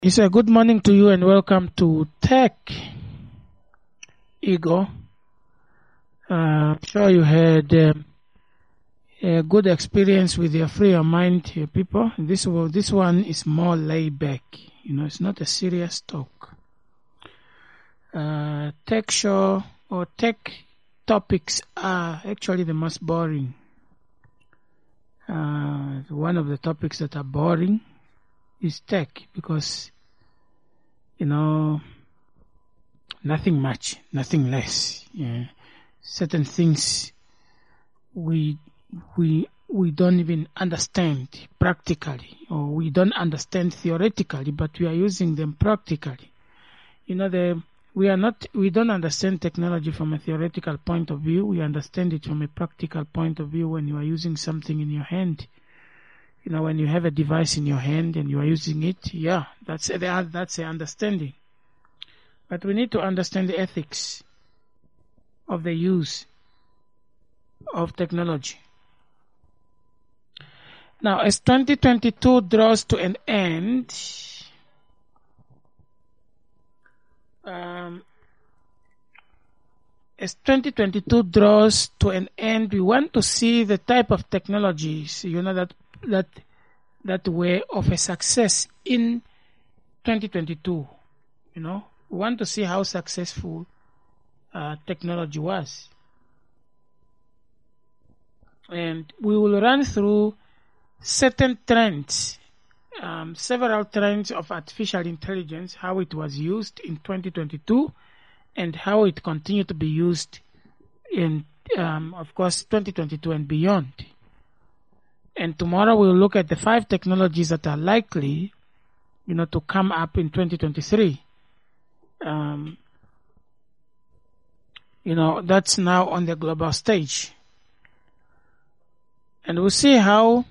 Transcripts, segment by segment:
It's a good morning to you and welcome to Tech Ego. I'm sure you had a good experience with your free your mind, people. This one is more laid back. It's not a serious talk. Tech show or tech topics are actually the most boring. One of the topics that are boring is tech because nothing much, nothing less. Yeah. Certain things we don't even understand practically, or we don't understand theoretically, but we are using them practically. We don't understand technology from a theoretical point of view. We understand it from a practical point of view when you are using something in your hand. When you have a device in your hand and you are using it, that's the understanding. But we need to understand the ethics of the use of technology. Now, as 2022 draws to an end, we want to see the type of technologies, that were of a success in 2022. We want to see how successful technology was. And we will run through certain trends, several trends of artificial intelligence, how it was used in 2022 and how it continued to be used in, of course, 2022 and beyond. And tomorrow we'll look at the 5 technologies that are likely, to come up in 2023. That's now on the global stage. And we'll see how,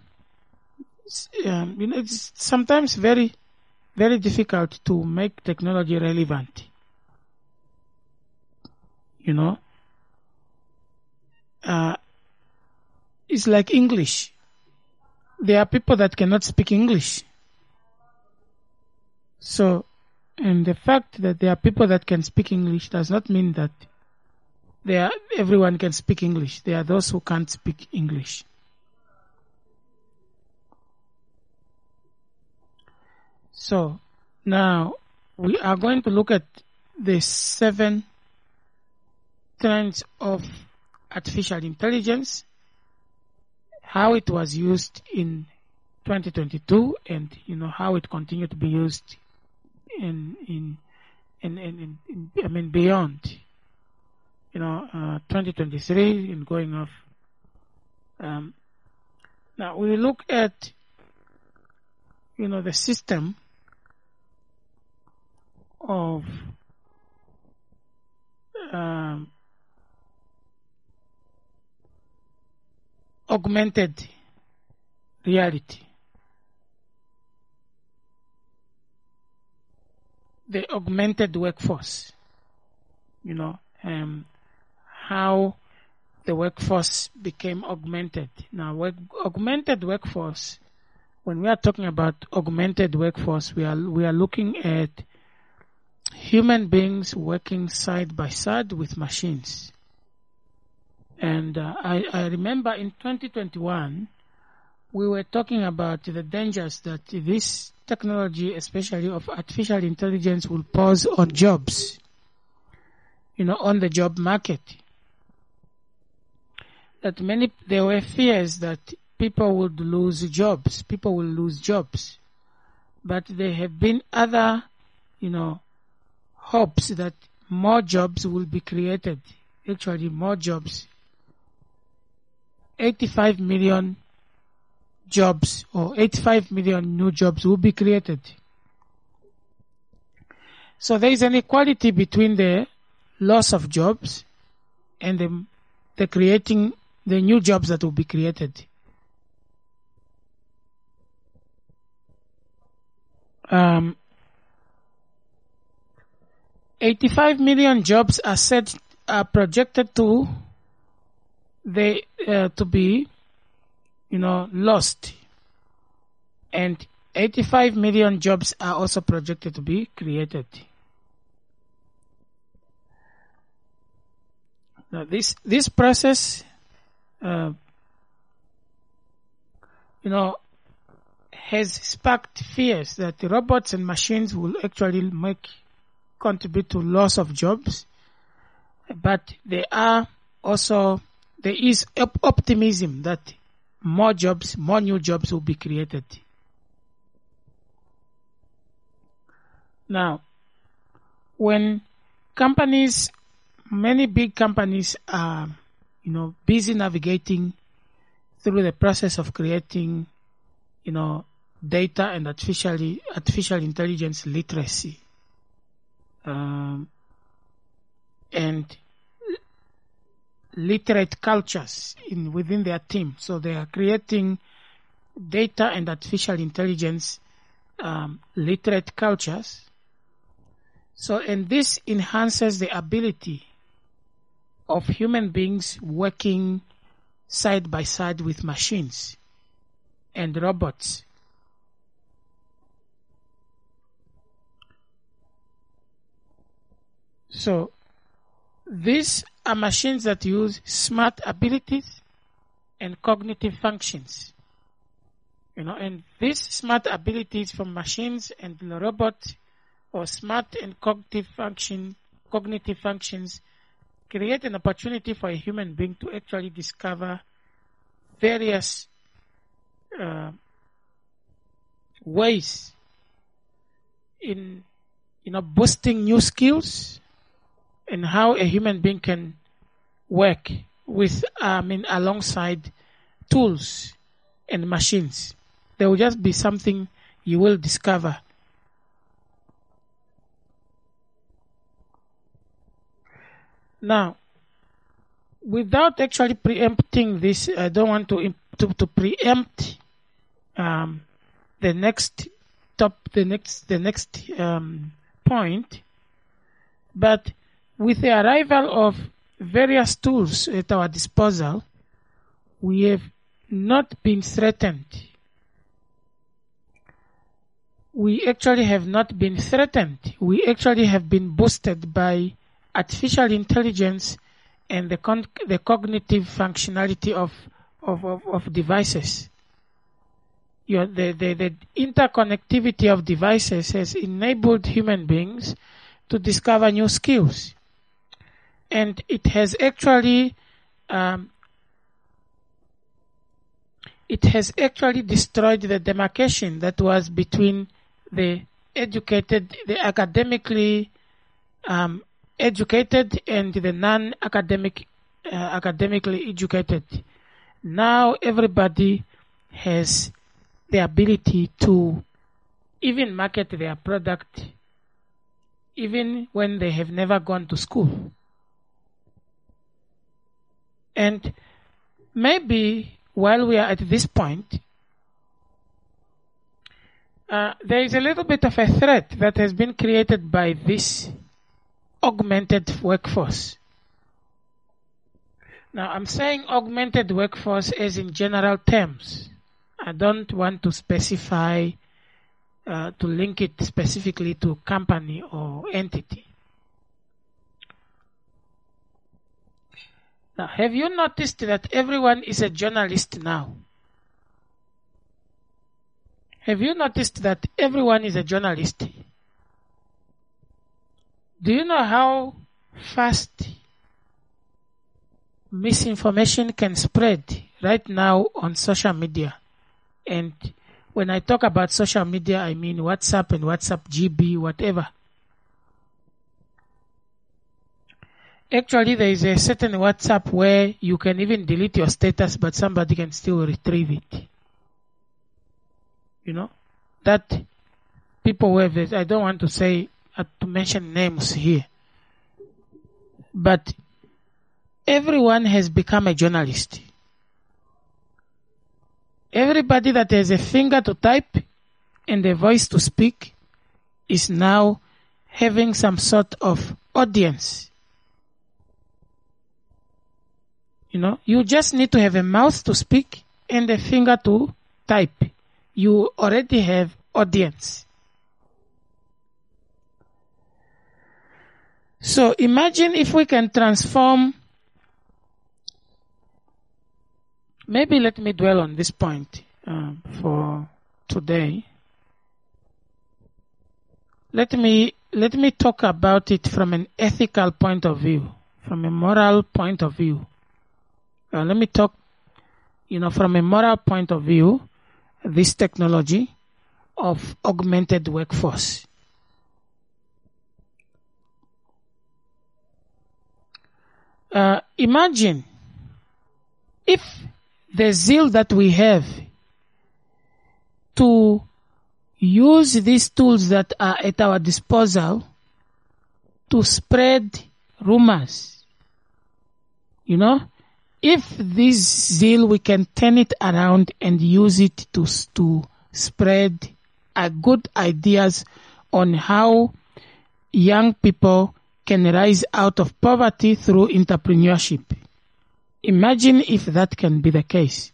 it's sometimes very, very difficult to make technology relevant. It's like English. There are people that cannot speak English. So, and the fact that there are people that can speak English does not mean that everyone can speak English. There are those who can't speak English. So, now we are going to look at the 7 trends of artificial intelligence, how it was used in 2022, and how it continued to be used beyond 2023 and going off. Now we look at the system of augmented reality. The augmented workforce. How the workforce became augmented. Now, augmented workforce, when we are talking about augmented workforce, we are looking at human beings working side by side with machines. And I remember in 2021, we were talking about the dangers that this technology, especially of artificial intelligence, will pose on jobs, on the job market. That there were fears that people will lose jobs. But there have been other, hopes that more jobs will be created. Actually, more jobs. 85 million jobs or 85 million new jobs will be created. So there is an equality between the loss of jobs and the creating the new jobs that will be created. 85 million jobs are projected to be lost, and 85 million jobs are also projected to be created. Now, this process, has sparked fears that robots and machines will actually contribute to loss of jobs, but there is optimism that more new jobs will be created. Now, when many big companies are, busy navigating through the process of creating, data and artificial intelligence literacy, and literate cultures within their team. So they are creating data and artificial intelligence literate cultures. And this enhances the ability of human beings working side by side with machines and robots. So these are machines that use smart abilities and cognitive functions. And these smart abilities from machines and the robots, or smart and cognitive functions, create an opportunity for a human being to actually discover various ways in boosting new skills and how a human being can work with alongside tools and machines. There will just be something you will discover. Now, without actually preempting this, I don't want to preempt the next point. But with the arrival of various tools at our disposal, we have not been threatened. We actually have not been threatened. We actually have been boosted by artificial intelligence and the cognitive functionality of devices. The interconnectivity of devices has enabled human beings to discover new skills, and it has actually destroyed the demarcation that was between the academically educated and the academically educated. Now everybody has the ability to even market their product even when they have never gone to school. And maybe while we are at this point, there is a little bit of a threat that has been created by this augmented workforce. Now, I'm saying augmented workforce as in general terms. I don't want to specify, to link it specifically to company or entity. Now, have you noticed that everyone is a journalist now? Have you noticed that everyone is a journalist? Do you know how fast misinformation can spread right now on social media? And when I talk about social media, I mean WhatsApp and WhatsApp GB, whatever. Actually, there is a certain WhatsApp where you can even delete your status, but somebody can still retrieve it. That people have this. I don't want to say, to mention names here. But everyone has become a journalist. Everybody that has a finger to type and a voice to speak is now having some sort of audience. You just need to have a mouth to speak and a finger to type. You already have audience. So imagine if we can transform. Maybe let me dwell on this point for today. Let me talk about it from an ethical point of view, from a moral point of view. Let me talk, from a moral point of view, this technology of augmented workforce. Imagine if the zeal that we have to use these tools that are at our disposal to spread rumors. If this zeal, we can turn it around and use it to spread good ideas on how young people can rise out of poverty through entrepreneurship. Imagine if that can be the case.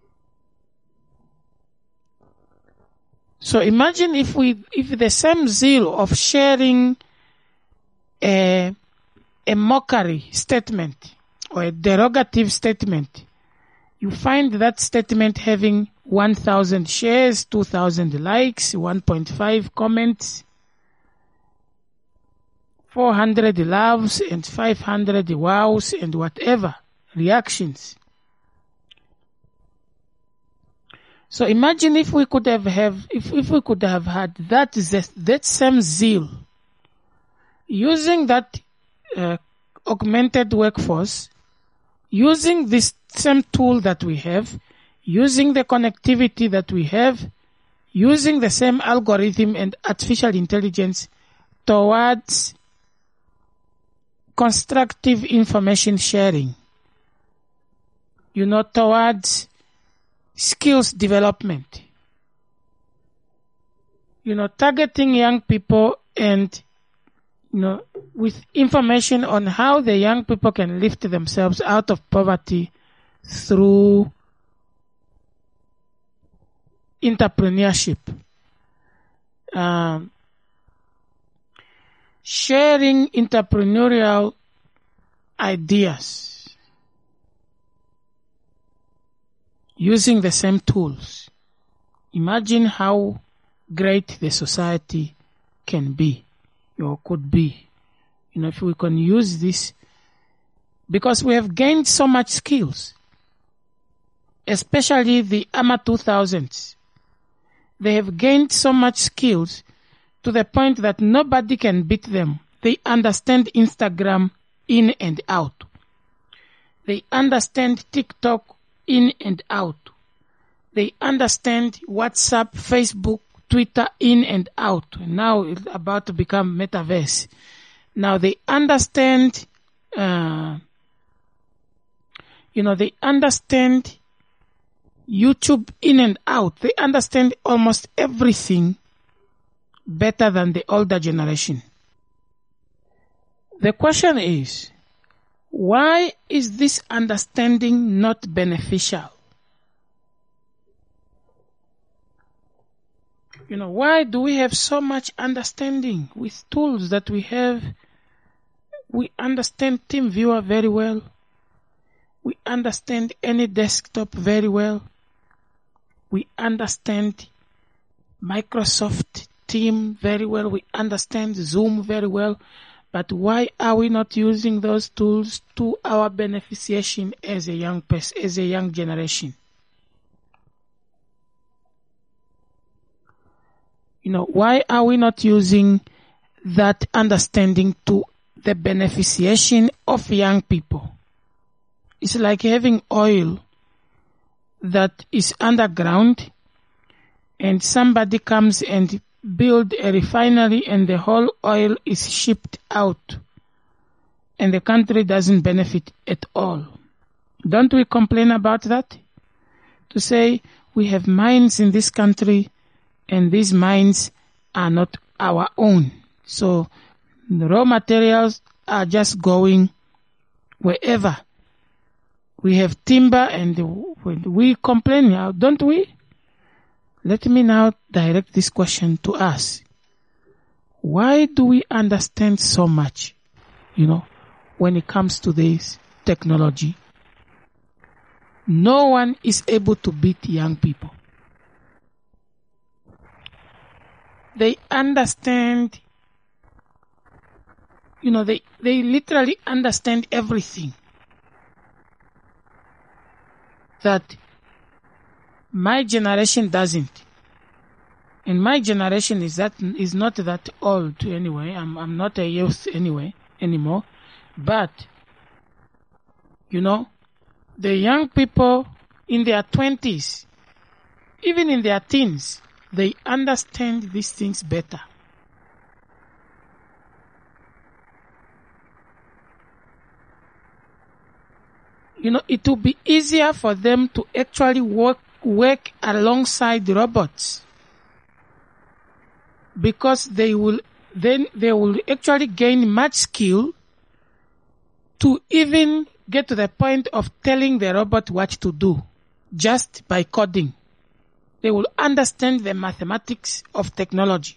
So imagine if the same zeal of sharing a mockery statement or a derogative statement, you find that statement having 1,000 shares, 2,000 likes, 1.5 comments, 400 loves and 500 wows and whatever reactions. So imagine if we could have had that same zeal, using that augmented workforce, using this same tool that we have, using the connectivity that we have, using the same algorithm and artificial intelligence towards constructive information sharing, towards skills development, targeting young people and, with information on how the young people can lift themselves out of poverty through entrepreneurship. Sharing entrepreneurial ideas using the same tools. Imagine how great the society can be or could be, if we can use this, because we have gained so much skills, especially the AMA 2000s. They have gained so much skills to the point that nobody can beat them. They understand Instagram in and out. They understand TikTok in and out. They understand WhatsApp, Facebook, Twitter in and out. Now it's about to become metaverse. Now they understand, they understand YouTube in and out. They understand almost everything better than the older generation. The question is, why is this understanding not beneficial? Why do we have so much understanding with tools that we have? We understand TeamViewer very well. We understand any desktop very well. We understand Microsoft Team very well. We understand Zoom very well. But why are we not using those tools to our beneficiation as a young person, as a young generation? Why are we not using that understanding to the beneficiation of young people? It's like having oil that is underground and somebody comes and build a refinery and the whole oil is shipped out and the country doesn't benefit at all. Don't we complain about that? To say we have mines in this country and these mines are not our own. So the raw materials are just going wherever. We have timber and we complain now, don't we? Let me now direct this question to us. Why do we understand so much, when it comes to this technology? No one is able to beat young people. They understand, they literally understand everything that my generation doesn't. And my generation is not that old anyway. I'm not a youth anymore. But the young people in their 20s, even in their teens, they understand these things better. It will be easier for them to actually work alongside robots, because they will actually gain much skill to even get to the point of telling the robot what to do just by coding. They will understand the mathematics of technology.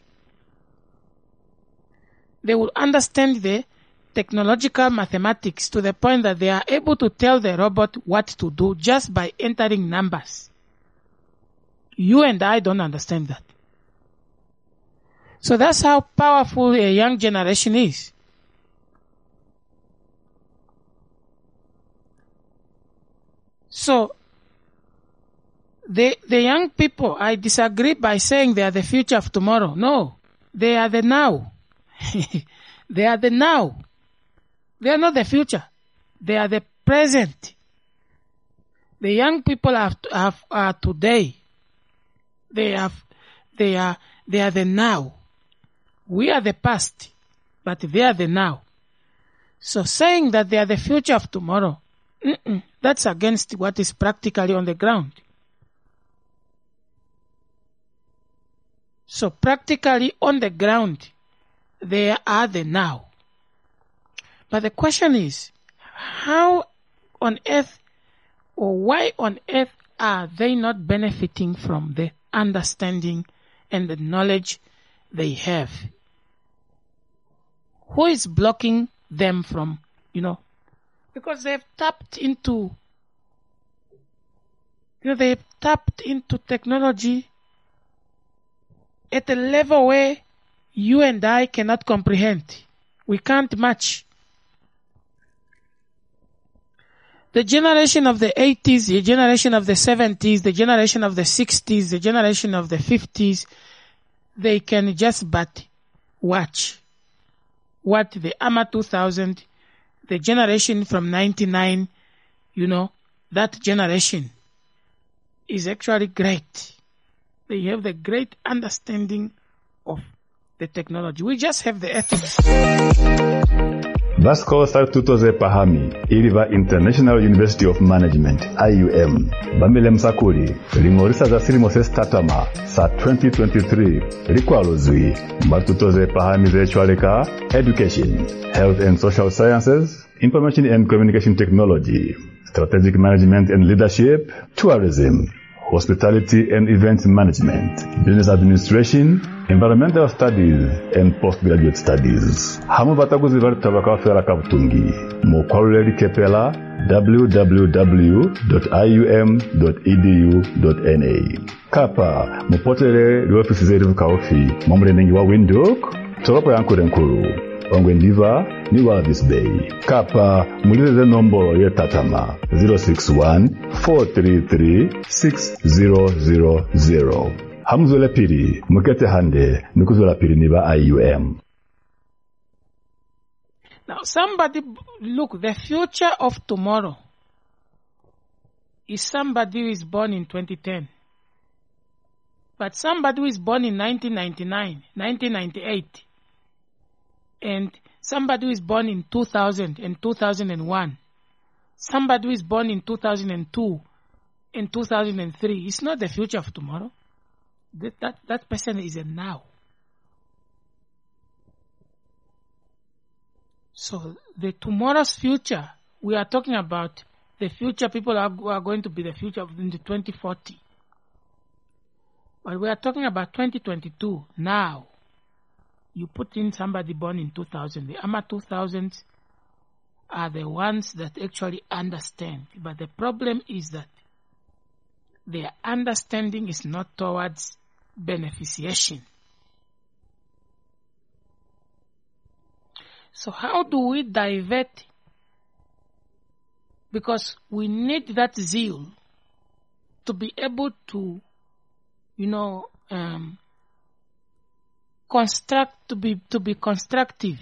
They will understand the technological mathematics to the point that they are able to tell the robot what to do just by entering numbers. You and I don't understand that. So that's how powerful a young generation is. So, the young people, I disagree by saying they are the future of tomorrow. No, they are the now. They are the now. They are not the future. They are the present. The young people are today. They are the now. We are the past, but they are the now. So saying that they are the future of tomorrow, that's against what is practically on the ground. So practically on the ground, they are the now. But the question is, how on earth or why on earth are they not benefiting from the understanding and the knowledge they have? Who is blocking them from, because they've tapped into, technology at a level where you and I cannot comprehend. We can't match. The generation of the 80s, the generation of the 70s, the generation of the 60s, the generation of the 50s, they can just but watch what the AMA 2000, the generation from 99, that generation is actually great. They have the great understanding of the technology. We just have the ethics. Vasco Tutoze Pahami, Iliva International University of Management, IUM, Bamile Msakuli, Limorisa za Silimoses Tatama, sa 2023, Rikwalozui, Matutoze Pahami Zechwaleka, Education, Health and Social Sciences, Information and Communication Technology, Strategic Management and Leadership, Tourism, Hospitality and Event Management, Business Administration, Environmental Studies, and Postgraduate Studies. Hamu bataguzi varita bakafera kabutungi. Mokwaluli kepela www.ium.edu.na. Kapa, mupotere liofisi zetu kaofi, mamure nengi wa Windhoek, toropo yankure nkuru. Ongwendiva ni Walvis Bay. Kapa mulize nomboro ye tatama 061-433-6000. Hamzole piri mukete hande nukuzola piri niba IUM. Now somebody, look, the future of tomorrow is somebody who is born in 2010. But somebody who is born in 1999, 1998, and somebody who is born in 2000 and 2001, somebody who is born in 2002 and 2003, it's not the future of tomorrow. That person is a now. So the tomorrow's future, we are talking about the future people who are going to be the future in the 2040. Well, we are talking about 2022 now. You put in somebody born in 2000. The AMA 2000s are the ones that actually understand. But the problem is that their understanding is not towards beneficiation. So how do we divert? Because we need that zeal to be able to, to be constructive.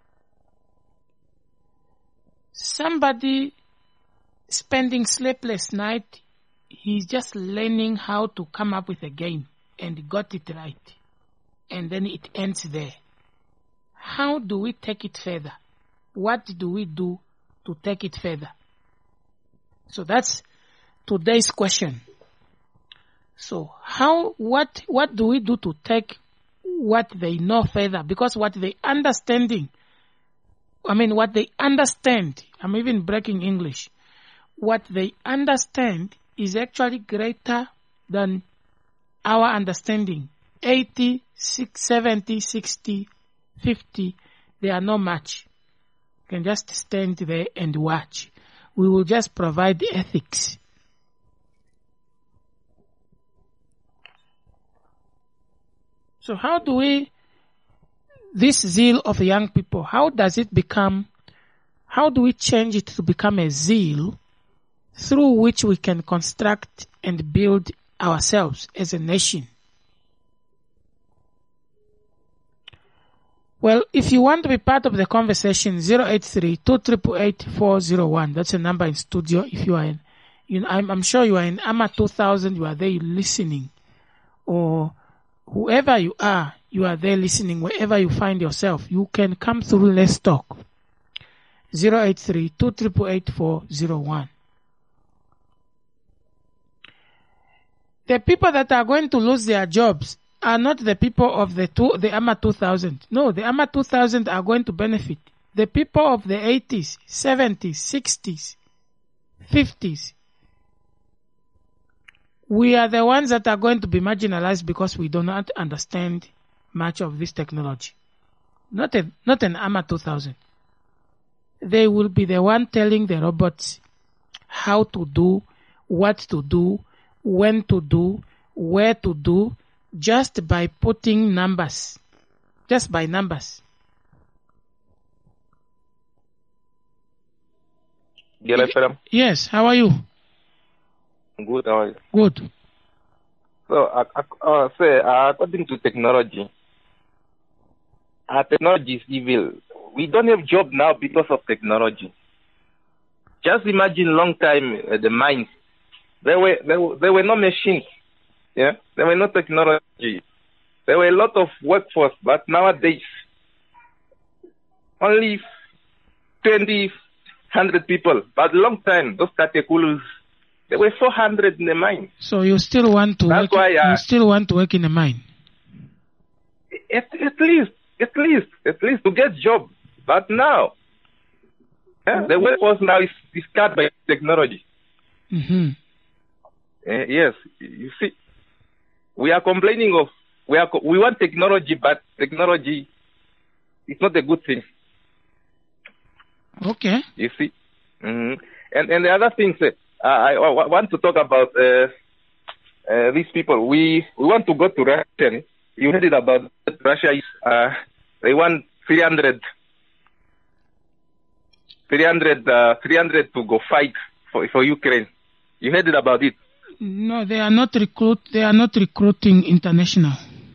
Somebody spending sleepless night, he's just learning how to come up with a game and got it right. And then it ends there. How do we take it further? What do we do to take it further? So that's today's question. So what do we do to take what they know further? Because what they understand, I'm even breaking English. What they understand is actually greater than our understanding. 80, 70, 60, 50, they are no match. You can just stand there and watch. We will just provide the ethics. So how do we, this zeal of young people, how do we change it to become a zeal through which we can construct and build ourselves as a nation? Well, if you want to be part of the conversation, 083-288-401. That's a number in studio. If you are I'm sure you are in AMA 2000, you are there listening. Or whoever you are there listening, wherever you find yourself. You can come through Let's Talk. 083-288-401. The people that are going to lose their jobs are not the people of the AMA 2000. No, the AMA 2000 are going to benefit. The people of the 80s, 70s, 60s, 50s. We are the ones that are going to be marginalized because we do not understand much of this technology. Not an AMA 2000. They will be the one telling the robots how to do, what to do, when to do, where to do, just by putting numbers. Just by numbers. Yes, how are you? Good, how are you? Good. So, according to technology is evil. We don't have job now because of technology. Just imagine long time the mines. There were no machines. Yeah, there were no technology. There were a lot of workforce, but nowadays only 100 people. But long time those Katekulus, there were 400 in the mine. So you still want to work? You still want to work in a mine? At least to get job. But now, the workforce now is cut by technology. Mm-hmm. Yes, you see, we are complaining of we want technology, but technology is not a good thing. Okay. You see, and the other things I want to talk about these people. We want to go to Russia. You heard it about Russia is they want 300 to go fight for Ukraine. You heard it about it? No, they are not recruiting international.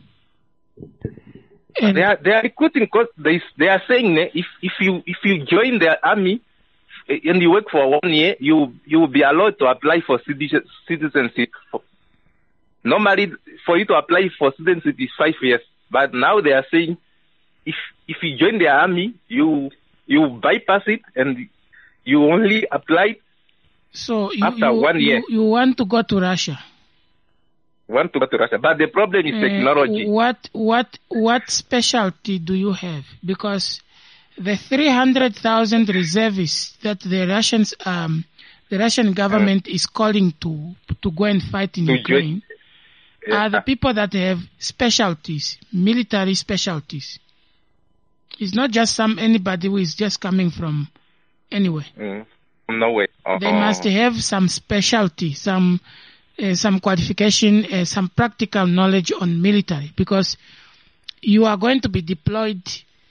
And they are recruiting because they are saying if you join their army and you work for 1 year, you will be allowed to apply for citizenship. Normally, for you to apply for citizenship is 5 years, but now they are saying if you join their army, you bypass it and you only apply. So after 1 year. You want to go to Russia? Want to go to Russia, but the problem is technology. What specialty do you have? Because the 300,000 reservists that the Russian government is calling to go and fight in Ukraine, are the people that have specialties, military specialties. It's not just anybody who is just coming from anywhere. No way. They must have some specialty, some qualification, some practical knowledge on military, because you are going to be deployed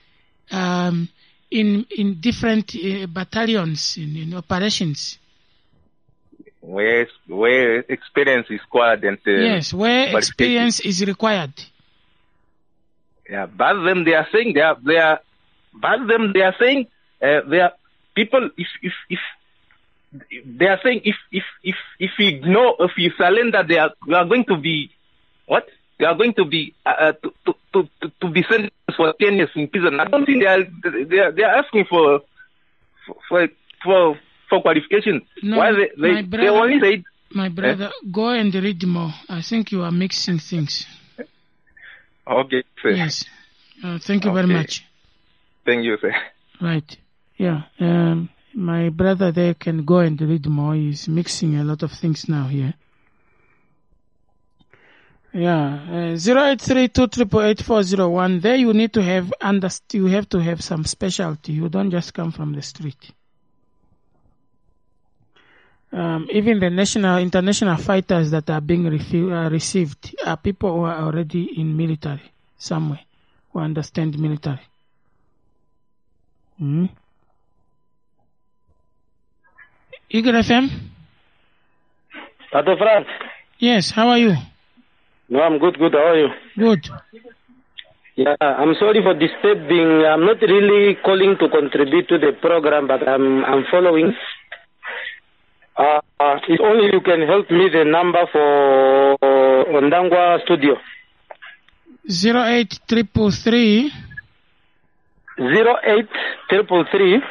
in different battalions in operations. Where experience is required, and yes, where experience is required. Yeah, but them they are saying they are people. If they are saying if you ignore, if you surrender, we are going to be what? They are going to be to be sentenced for 10 years in prison. I don't think they are asking for qualification. No, why they only say. My brother, go and read more. I think you are mixing things. Okay, sir. Yes. Thank you very much. Thank you, sir. Right. Yeah. My brother there can go and read more. He's mixing a lot of things now here. Yeah. 0832888401. There you need to have you have to have some specialty. You don't just come from the street. Even the international fighters that are being received are people who are already in military somewhere, who understand military. Eagle FM? Tato Frank. Yes, how are you? No, I'm good. How are you? Good. Yeah, I'm sorry for disturbing. I'm not really calling to contribute to the program, but I'm following. If only you can help me the number for Ondangwa Studio. 08333 08333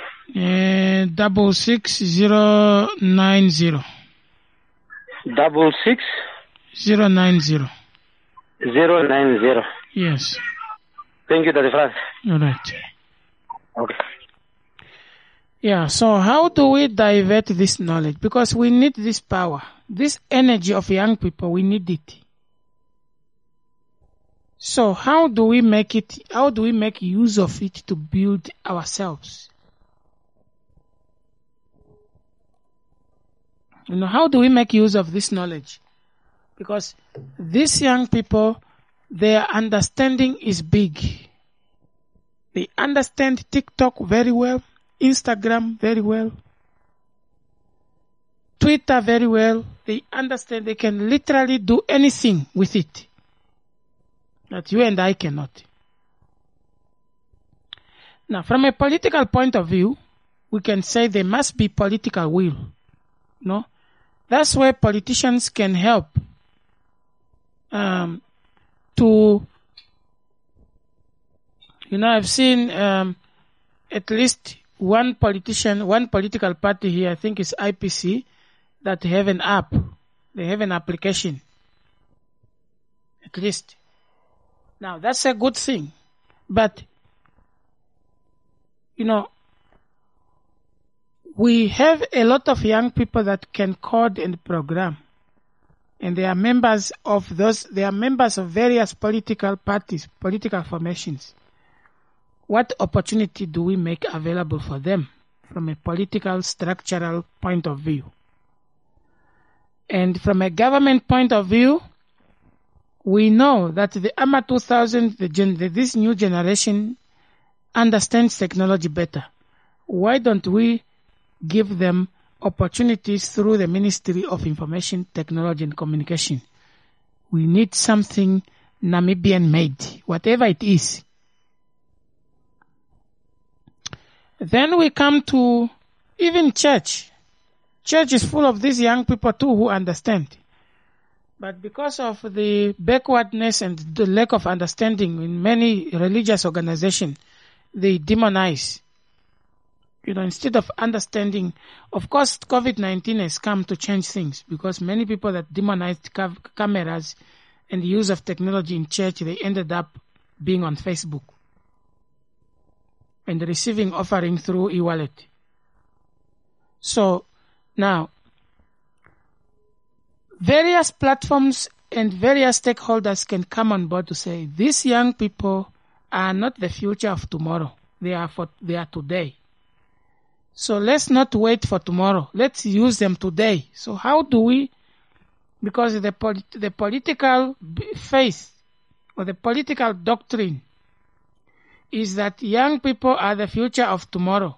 66090 66090. Yes. Thank you, Daddy Frank. All right. Okay. Yeah, so how do we divert this knowledge? Because we need this power, this energy of young people, we need it. So how do we make use of it to build ourselves? How do we make use of this knowledge? Because these young people, their understanding is big. They understand TikTok very well, Instagram very well, Twitter very well. They understand they can literally do anything with it that you and I cannot. Now, from a political point of view, we can say there must be political will. No? That's where politicians can help to, I've seen at least one political party here, I think it's IPC, that have an app. They have an application. At least. Now, that's a good thing. But, we have a lot of young people that can code and program. And they are members of various political parties, political formations. What opportunity do we make available for them from a political, structural point of view? And from a government point of view, we know that the AMA 2000, this new generation understands technology better. Why don't we give them opportunities through the Ministry of Information Technology and Communication? We need something Namibian made, whatever it is. Then we come to even church. Church is full of these young people too who understand. But because of the backwardness and the lack of understanding in many religious organizations, they demonize. Instead of understanding, of course, COVID-19 has come to change things, because many people that demonized cameras and the use of technology in church, they ended up being on Facebook and receiving offering through e-wallet. So now, various platforms and various stakeholders can come on board to say, these young people are not the future of tomorrow. They are today. So let's not wait for tomorrow. Let's use them today. So how do we? Because the political faith or the political doctrine is that young people are the future of tomorrow.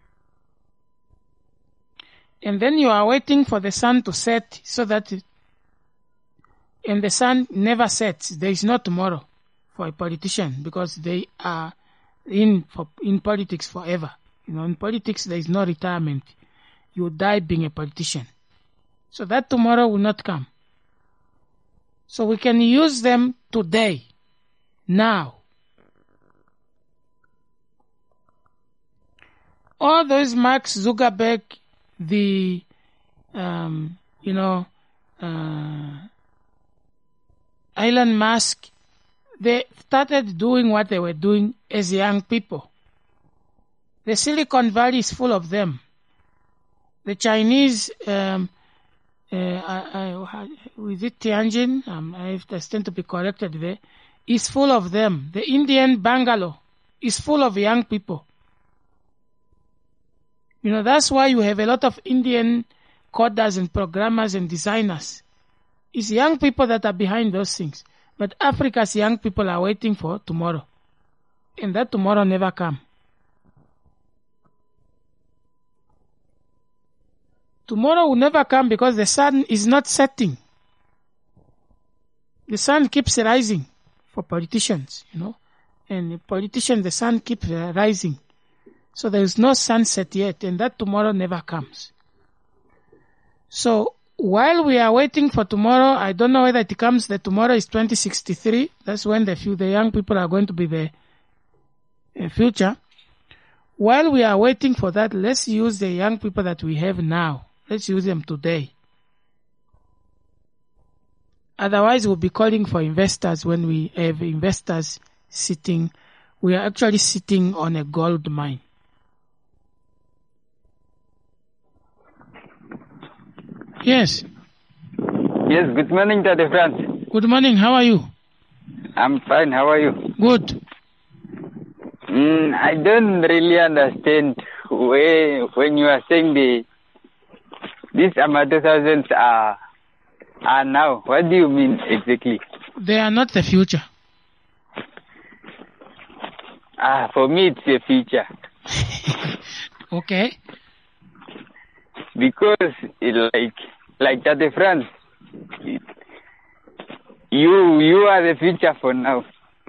And then you are waiting for the sun to set and the sun never sets. There is no tomorrow for a politician because they are in politics forever. In politics there is no retirement. You die being a politician. So that tomorrow will not come. So we can use them today, now. All those Mark Zuckerberg, Elon Musk, they started doing what they were doing as young people. The Silicon Valley is full of them. The Chinese, with it Tianjin, I tend to be corrected there, is full of them. The Indian Bangalore is full of young people. That's why you have a lot of Indian coders and programmers and designers. It's young people that are behind those things. But Africa's young people are waiting for tomorrow. And that tomorrow never comes. Tomorrow will never come because the sun is not setting. The sun keeps rising for politicians, And politicians, the sun keeps rising. So there is no sunset yet, and that tomorrow never comes. So while we are waiting for tomorrow, I don't know whether it comes. The tomorrow is 2063. That's when the young people are going to be the future. While we are waiting for that, let's use the young people that we have now. Let's use them today. Otherwise, we'll be calling for investors when we have investors sitting. We are actually sitting on a gold mine. Yes. Yes, good morning, Tade France. Good morning, how are you? I'm fine, how are you? Good. I don't really understand when you are saying these AMA 2000s are now. What do you mean exactly? They are not the future. For me it's the future. Okay. Because like Tade France, you are the future for now.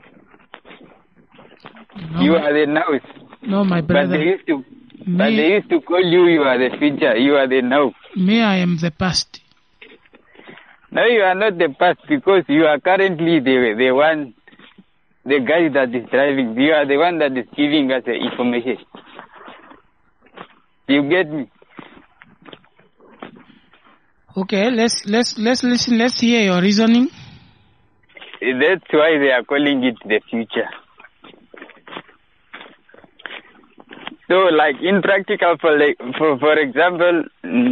No, you are the now. No, my brother. But they used to call you are the future. You are the now. Me, I am the past. No, you are not the past because you are currently the one, the guy that is driving. You are the one that is giving us the information. You get me? Okay, let's listen. Let's hear your reasoning. That's why they are calling it the future. So, like in practical, for example,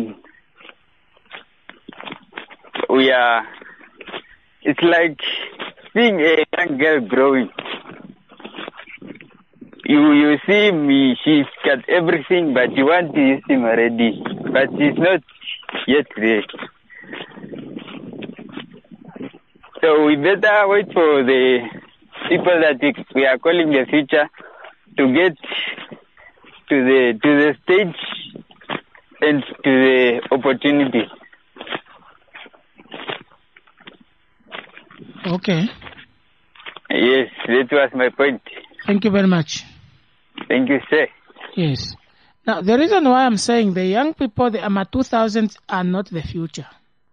it's like seeing a young girl growing. You see me, she's got everything, but you want to use him already, but she's not yet there. So we better wait for the people that we are calling the future to get to the stage and to the opportunity. Okay. Yes, that was my point. Thank you very much. Thank you, sir. Yes. Now, the reason why I'm saying the young people, the AMA 2000s, are not the future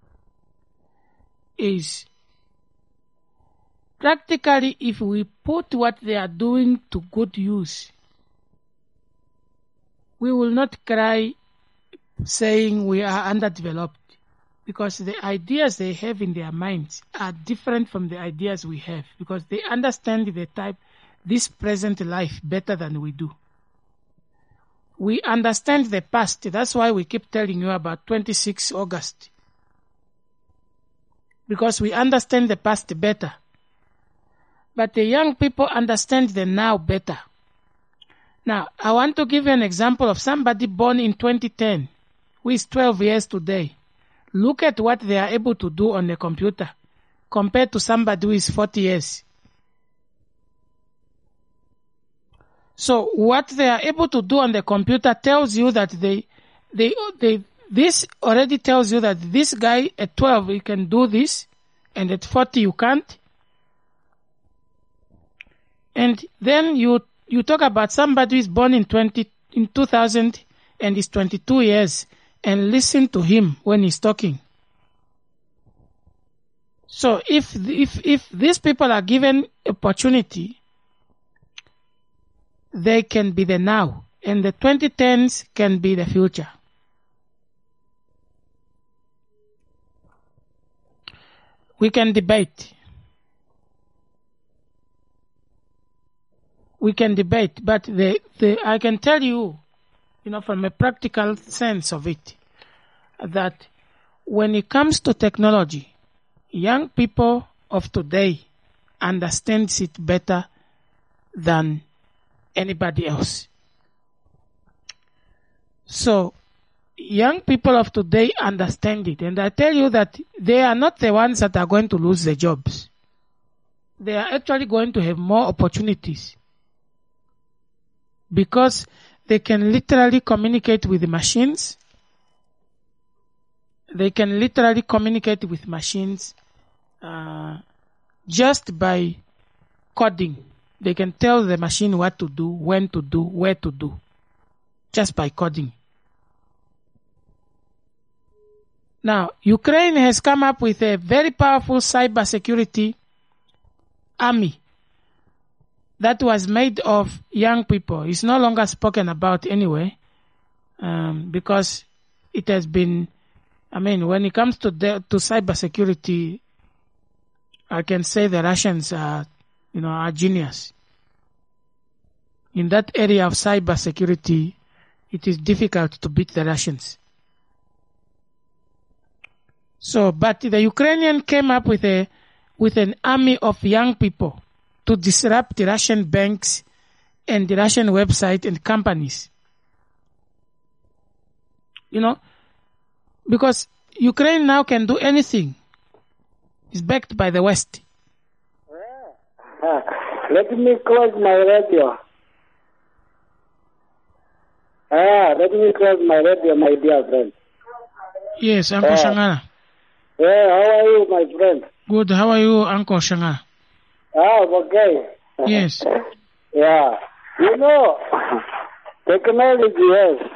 is practically if we put what they are doing to good use, we will not cry saying we are underdeveloped because the ideas they have in their minds are different from the ideas we have because they understand this present life better than we do. We understand the past. That's why we keep telling you about 26 August. because we understand the past better. But the young people understand the now better. Now, I want to give you an example of somebody born in 2010 who is 12 years today. Look at what they are able to do on the computer compared to somebody who is 40 years. So what they are able to do on the computer tells you that this already tells you that this guy at 12 he can do this, and at 40 you can't. And then you talk about somebody who is born in 2000 and is 22 years, and listen to him when he's talking. So if these people are given opportunity, they can be the now, and the 2010s can be the future. We can debate. But I can tell you, from a practical sense of it, that when it comes to technology, young people of today understand it better than anybody else. So, young people of today understand it, and I tell you that they are not the ones that are going to lose their jobs. They are actually going to have more opportunities, because they can literally communicate with the machines. They can literally communicate with machines just by coding. They can tell the machine what to do, when to do, where to do, just by coding. Now, Ukraine has come up with a very powerful cybersecurity army that was made of young people. It's no longer spoken about anyway, because it has been, when it comes to cybersecurity, I can say the Russians are genius. In that area of cybersecurity, it is difficult to beat the Russians. So, but the Ukrainian came up with an army of young people to disrupt the Russian banks and the Russian website and companies. Because Ukraine now can do anything. It's backed by the West. Let me close my radio. Let me close my radio, my dear friend. Yes, Uncle Shangana. How are you, my friend? Good. How are you, Uncle Shangana? Okay. Yes. Yeah. Technology, yes.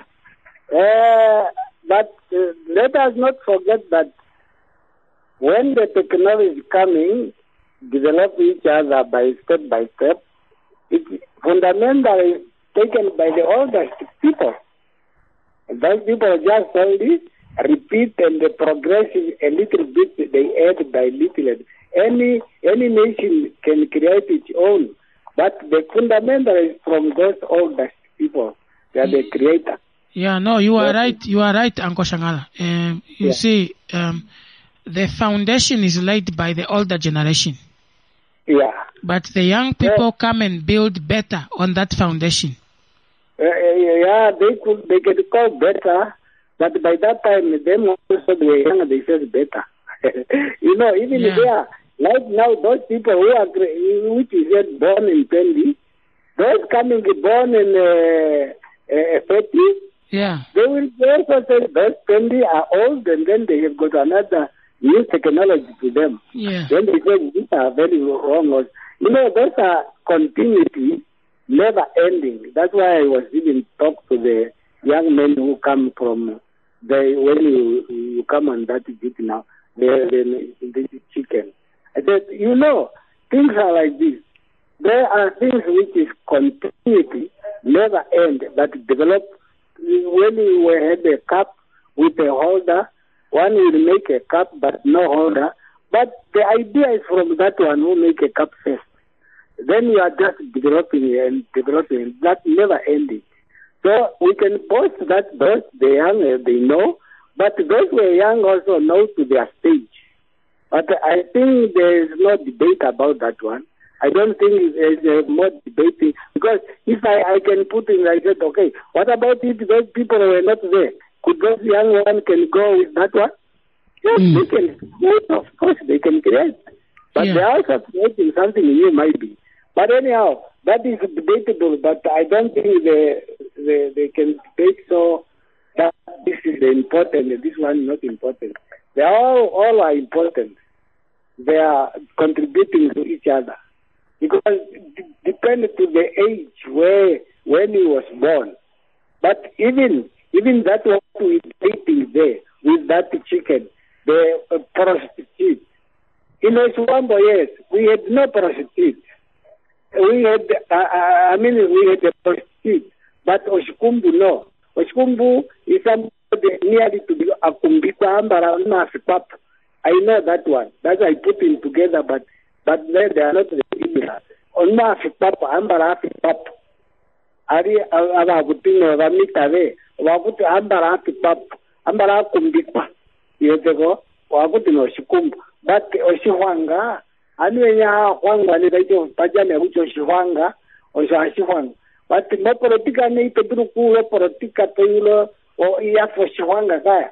But let us not forget that when the technology is coming, develop each other by step, it fundamentally is taken by the oldest people. And those people just only repeat and progress a little bit, they add by little. Any nation can create its own, but the fundamental is from those oldest people. They are the creator. Yeah, no, you are right. You are right, Uncle Shangala. You see, the foundation is laid by the older generation. Yeah. But the young people come and build better on that foundation. They could call better, but by that time, them also they were young, they said better. Even there, like now, those people who are, which is yet born in 20, those coming born in 30, they will also say those 20 are old, and then they have got another new technology to them. Yeah. Then they say these are very wrong. Those are continuity, never ending. That's why I was even talk to the young men who come from when you come on that beat now, the chicken. I said, things are like this. There are things which is continuity, never end, but develop. When we had a cup with a holder, one will make a cup but no holder. But the idea is from that one who make a cup first. Then you are just developing and developing. That never ending. So we can boast that those the young they know, but those who are young also know to their stage. But I think there is no debate about that one. I don't think there's more debating, because if I can put in like that, okay, what about if those people were not there? Could those young ones can go with that one? Yes, they can. Yes, of course, they can create. But they are also creating something new, might be. But anyhow, that is debatable, but I don't think they can debate so that this is the important and this one is not important. They all are important. They are contributing to each other. Because it depends to the age when he was born. But even that one who is eating there with that chicken, the prostitute. In Oswambo, yes, we had no prostitute. We had a prostitute, but Oshikumbu, no. Oshikumbu is somebody nearly to be a kumbikwa ambara pap. I know that one. That I put in together, but they are not the similar. On pap, ambara pap. Ari abagutino ramitare, wagutu ambara pap, ambara kumbikwa. Yetego, wagutino Oshikumbu. But Oshiwanga, anwenya Wanga ni daito pajane ucho Oshiwanga, Oshiwanga. But no politika ni pedruku politika peulo o iya Oshiwanga kaya.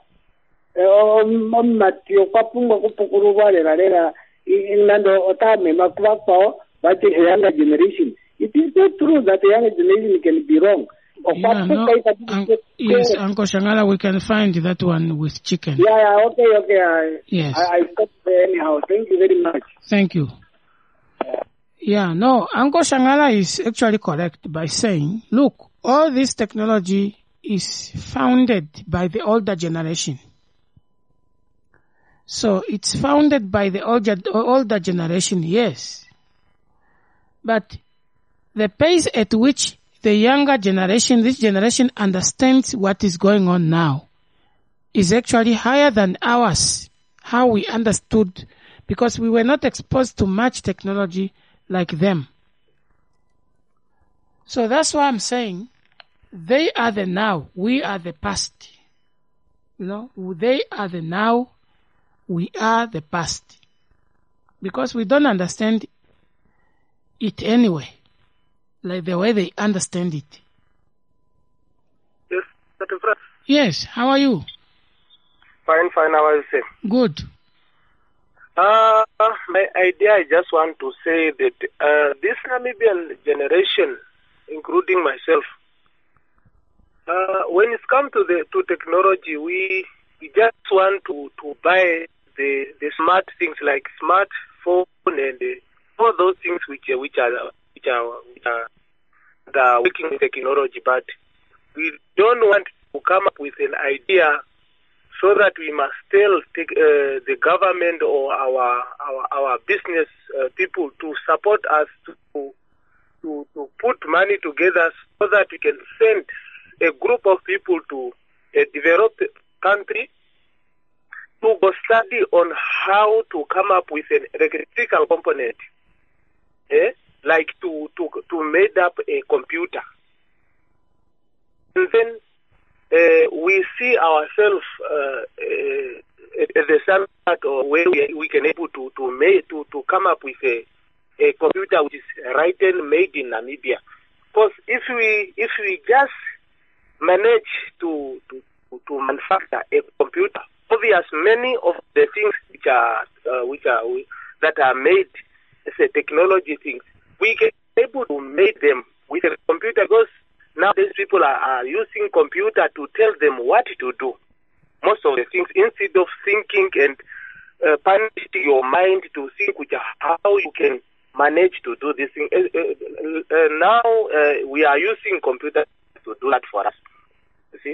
Matio papunga kupukuru wale ralera inando otame makwapa but the younger generation. It is not true that the younger generation can be wrong. Yes, Uncle Shangala, we can find that one with chicken. Okay. Yes. I stopped there anyhow. Thank you very much. Thank you. Yeah, no, Uncle Shangala is actually correct by saying, look, all this technology is founded by the older generation. So it's founded by the older generation, yes. But the pace at which the younger generation, this generation understands what is going on now is actually higher than ours, how we understood, because we were not exposed to much technology like them. So that's why I'm saying they are the now, we are the past. You know, they are the now, we are the past. Because we don't understand it anyway, like the way they understand it. Yes, Dr. Frank. Yes, how are you? Fine, how are you, sir? Good. My idea, I just want to say that this Namibian generation, including myself, when it comes to technology, we just want to buy the smart things like smartphone and all those things which are working with technology, but we don't want to come up with an idea so that we must tell the government or our business people to support us to put money together so that we can send a group of people to a developed country to go study on how to come up with an electrical component, like to make up a computer. And then we see ourselves at the start or where we can able to come up with a computer which is made in Namibia. Because if we just manage to manufacture a computer, obvious many of the things that are made as a technology things, we can able to make them with a computer, because nowadays people are using computer to tell them what to do. Most of the things, instead of thinking and punishing your mind to think how you can manage to do this thing. Now we are using computers to do that for us. You see?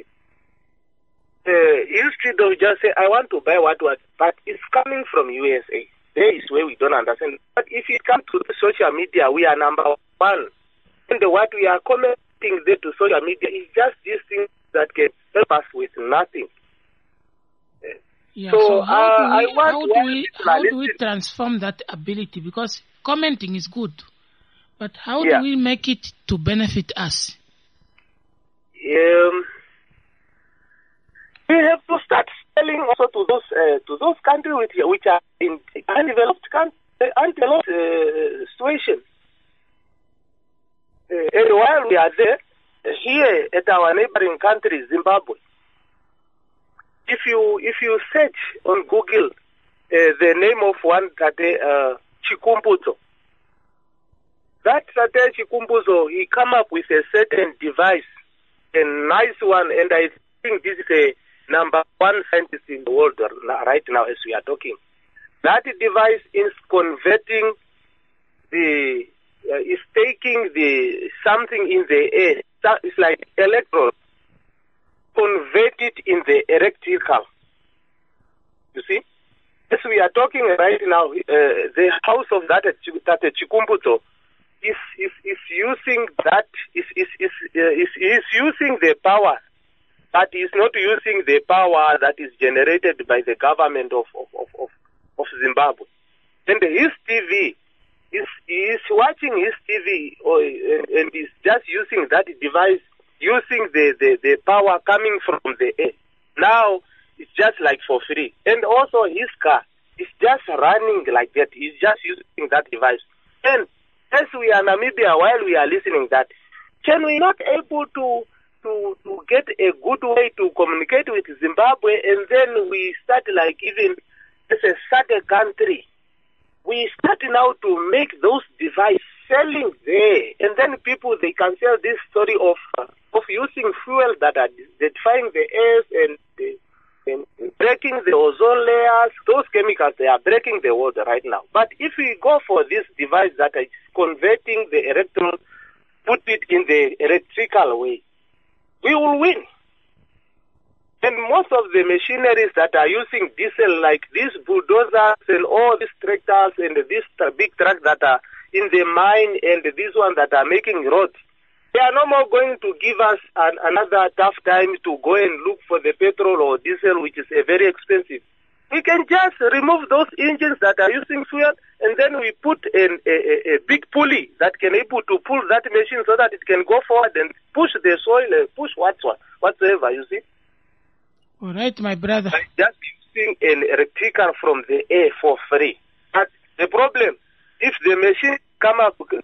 Instead of just say, I want to buy what, but it's coming from USA. There is where we don't understand. But if it comes to the social media, we are number one. And what we are commenting there to social media is just these things that can help us with nothing. Yeah, so how do we transform that ability? Because commenting is good, but how do we make it to benefit us? We have to start selling also to those countries which are in undeveloped situations. And while we are there, here at our neighboring country, Zimbabwe, if you search on Google the name of one Tate Chikumbuzo, that Tate Chikumbuzo, he come up with a certain device, a nice one, and I think this is a number one scientist in the world right now as we are talking. That device is converting is taking something in the air. It's like electron, convert it in the electrical. You see, as we are talking right now, the house of that Chikumbuzo is using that is using the power, but is not using the power that is generated by the government of Zimbabwe. And his TV. He's watching his TV and he's just using that device, using the power coming from the air. Now, it's just like for free. And also his car is just running like that. He's just using that device. And as we are Namibia, while we are listening that, can we not able to get a good way to communicate with Zimbabwe, and then we start like even as a SADC country, we start now to make those devices selling there, and then people, they can sell this story of using fuel that are deathifying the earth and breaking the ozone layers. Those chemicals, they are breaking the world right now. But if we go for this device that is converting the electron, put it in the electrical way, we will win. And most of the machineries that are using diesel, like these bulldozers and all these tractors and these big trucks that are in the mine and these ones that are making roads, they are no more going to give us another tough time to go and look for the petrol or diesel, which is very expensive. We can just remove those engines that are using fuel, and then we put a big pulley that can able to pull that machine so that it can go forward and push the soil, push whatsoever, you see. All right, my brother. Just using an electrical from the air for free. But the problem, if the machine come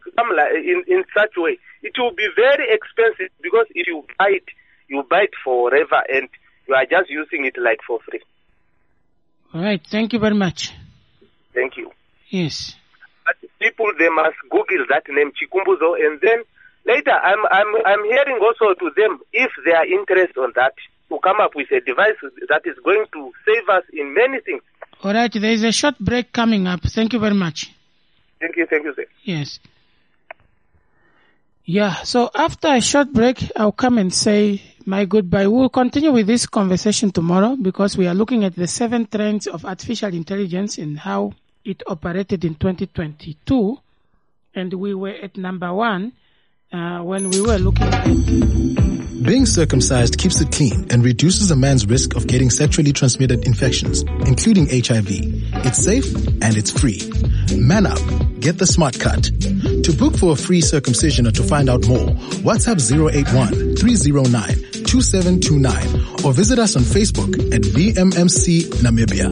in such way, it will be very expensive, because if you buy it forever, and you are just using it like for free. All right, thank you very much. Thank you. Yes. But people, they must Google that name, Chikumbuzo, and then later I'm hearing also to them, if they are interested on that, to come up with a device that is going to save us in many things. All right, there is a short break coming up. Thank you very much. Thank you, sir. Yes. Yeah, so after a short break, I'll come and say my goodbye. We'll continue with this conversation tomorrow, because we are looking at the 7 trends of artificial intelligence and how it operated in 2022. And we were at number 1 when we were looking at... Being circumcised keeps it clean and reduces a man's risk of getting sexually transmitted infections, including HIV. It's safe and it's free. Man up. Get the smart cut. To book for a free circumcision or to find out more, WhatsApp 081-309-2729 or visit us on Facebook at VMMC Namibia.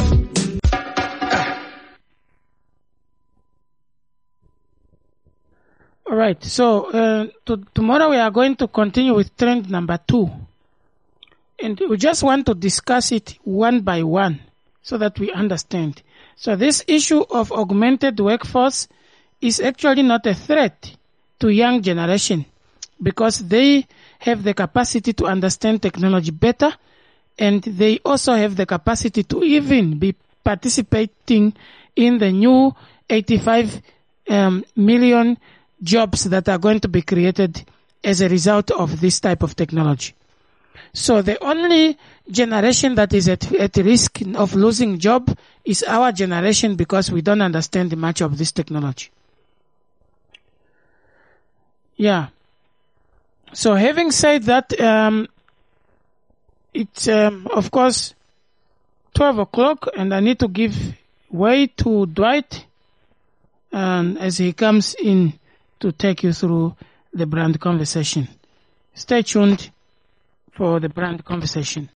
All right, so tomorrow we are going to continue with trend number 2. And we just want to discuss it one by one so that we understand. So this issue of augmented workforce is actually not a threat to young generation, because they have the capacity to understand technology better, and they also have the capacity to even be participating in the new 85 million jobs that are going to be created as a result of this type of technology. So the only generation that is at risk of losing job is our generation, because we don't understand much of this technology. Yeah. So having said that, it's of course 12 o'clock, and I need to give way to Dwight as he comes in to take you through the brand conversation. Stay tuned for the brand conversation.